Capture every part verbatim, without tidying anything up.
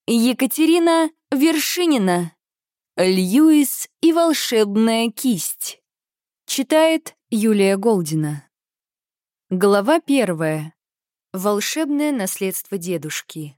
Екатерина Вершинина. Льюис и волшебная кисть. Читает Юлия Голдина. Глава первая. Волшебное наследство дедушки.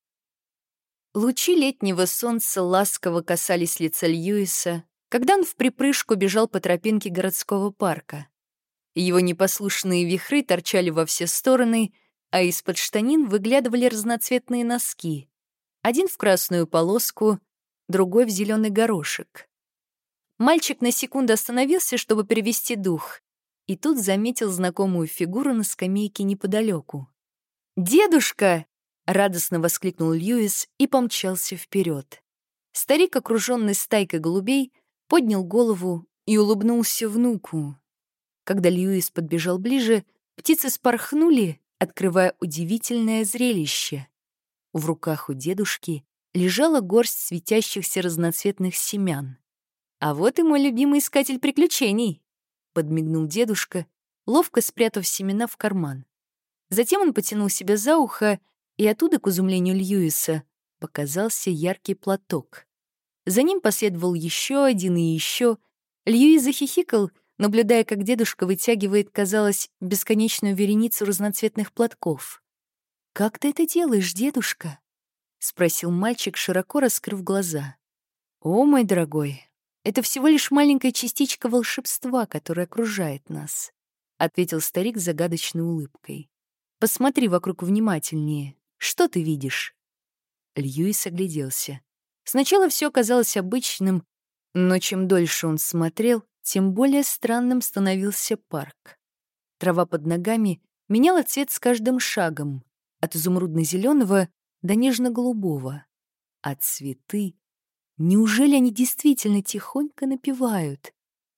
Лучи летнего солнца ласково касались лица Льюиса, когда он вприпрыжку бежал по тропинке городского парка. Его непослушные вихры торчали во все стороны, а из-под штанин выглядывали разноцветные носки. Один в красную полоску, другой в зеленый горошек. Мальчик на секунду остановился, чтобы перевести дух, и тут заметил знакомую фигуру на скамейке неподалеку. «Дедушка!» — радостно воскликнул Льюис и помчался вперед. Старик, окруженный стайкой голубей, поднял голову и улыбнулся внуку. Когда Льюис подбежал ближе, птицы спорхнули, открывая удивительное зрелище. В руках у дедушки лежала горсть светящихся разноцветных семян. «А вот и мой любимый искатель приключений», — подмигнул дедушка, ловко спрятав семена в карман. Затем он потянул себя за ухо, и оттуда, к изумлению Льюиса, показался яркий платок. За ним последовал еще один и еще. Льюис захихикал, наблюдая, как дедушка вытягивает, казалось, бесконечную вереницу разноцветных платков. «Как ты это делаешь, дедушка?» — спросил мальчик, широко раскрыв глаза. «О, мой дорогой, это всего лишь маленькая частичка волшебства, которая окружает нас», — ответил старик с загадочной улыбкой. «Посмотри вокруг внимательнее. Что ты видишь?» Льюис огляделся. Сначала все казалось обычным, но чем дольше он смотрел, тем более странным становился парк. Трава под ногами меняла цвет с каждым шагом, от изумрудно-зеленого до нежно-голубого. А цветы... Неужели они действительно тихонько напевают?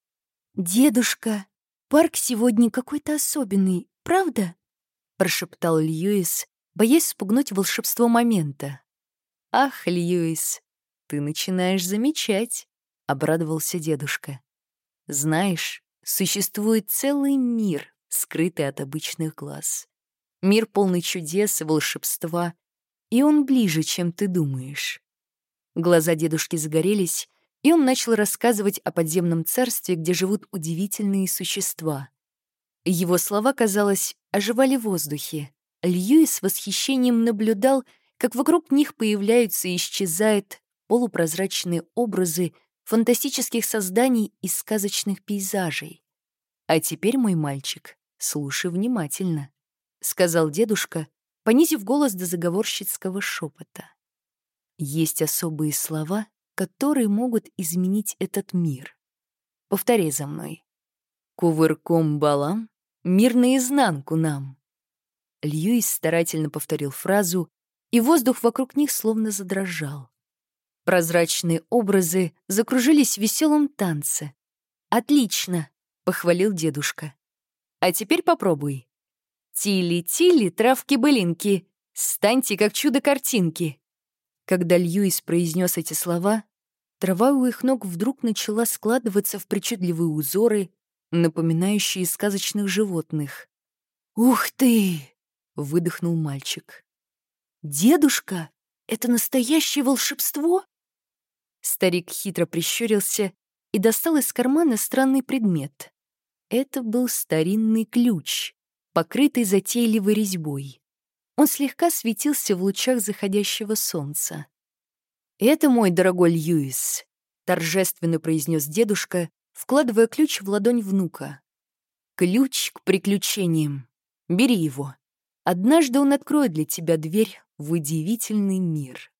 «Дедушка, парк сегодня какой-то особенный, правда?» — прошептал Льюис, боясь спугнуть волшебство момента. «Ах, Льюис, ты начинаешь замечать», — обрадовался дедушка. «Знаешь, существует целый мир, скрытый от обычных глаз. Мир полный чудес и волшебства, и он ближе, чем ты думаешь». Глаза дедушки загорелись, и он начал рассказывать о подземном царстве, где живут удивительные существа. Его слова, казалось, оживали в воздухе. Льюис с восхищением наблюдал, как вокруг них появляются и исчезают полупрозрачные образы фантастических созданий и сказочных пейзажей. «А теперь, мой мальчик, слушай внимательно», — сказал дедушка, понизив голос до заговорщицкого шепота. «Есть особые слова, которые могут изменить этот мир. Повторяй за мной. Кувырком балам, мир наизнанку нам». Льюис старательно повторил фразу, и воздух вокруг них словно задрожал. Прозрачные образы закружились в веселом танце. «Отлично!» — похвалил дедушка. «А теперь попробуй. Тили-тили, травки-былинки, станьте как чудо-картинки». Когда Льюис произнес эти слова, трава у их ног вдруг начала складываться в причудливые узоры, напоминающие сказочных животных. «Ух ты!» — выдохнул мальчик. «Дедушка, это настоящее волшебство?» Старик хитро прищурился и достал из кармана странный предмет. Это был старинный ключ, покрытый затейливой резьбой. Он слегка светился в лучах заходящего солнца. «Это мой дорогой Льюис», — торжественно произнес дедушка, вкладывая ключ в ладонь внука. «Ключ к приключениям. Бери его. Однажды он откроет для тебя дверь в удивительный мир».